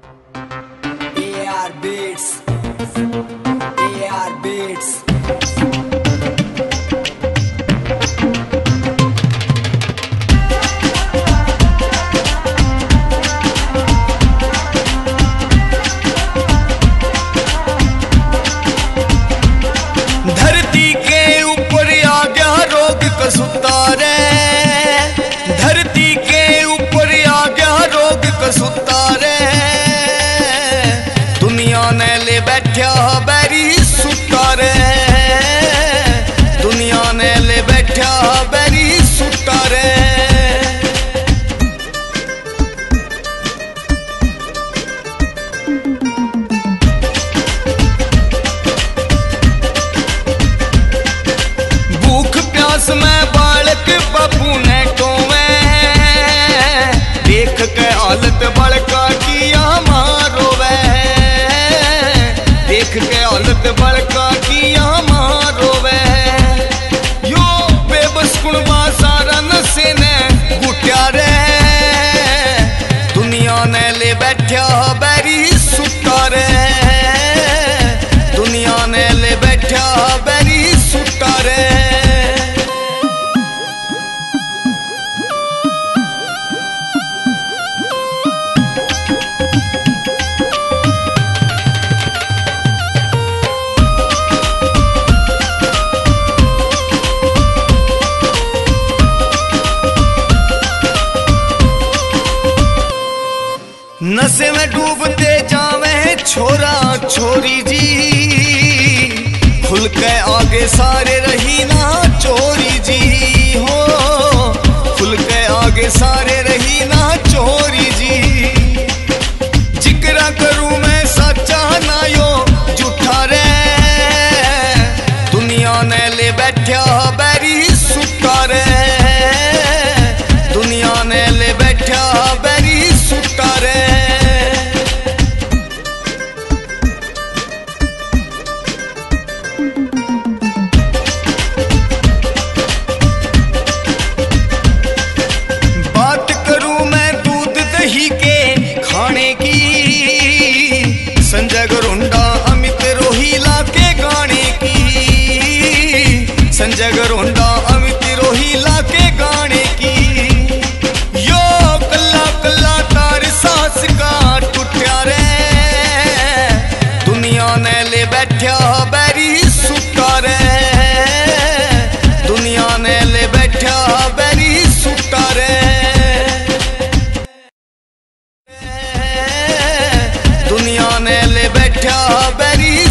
AR Beats, AR Beats. धरती के ऊपर आ गया रोग कसूता रे, धरती के ऊपर आ गया रोग कसूता रे। दुनिया ने ले बैठा बैरी सुता रे, दुनिया ने ले बैठा बैरी सुता रे। में बालक बापू ने टोवे, देख के हालत बड़का किया मारो वे, देख के हालत बड़का किया मारो वे। यो बेबस कुणबा सारा नशे ने गुटिया रे, दुनिया ने ले बैठा बैरी सुता रे, दुनिया ने ले बैठा बैरी सुता रे। नशे में डूबते जावे छोरा छोरी जी, खुल के आगे सारे रही ना चोरी जी हो, खुल के आगे सारे रही ना चोरी जी। जिक्र करूं मैं सच्चा ना यो झूठा रे, दुनिया ने ले बैठा बैरी सुता रे, दुनिया ने ले बैठा बैरी सुता रे। बात करूं मैं दूध दही के खाने की, संजय गरुंडा अमित रोहिला के गाने की, संजय गरुंडा अमित रोहिला के गाने की। यो कल्ला कल्ला तार सांस का टूटा रे, दुनिया ने ले बैठा बैरी सुता रे, दुनिया ने ले बैठा बैरी सुता रे। दुनिया ने ले बैठा बैरी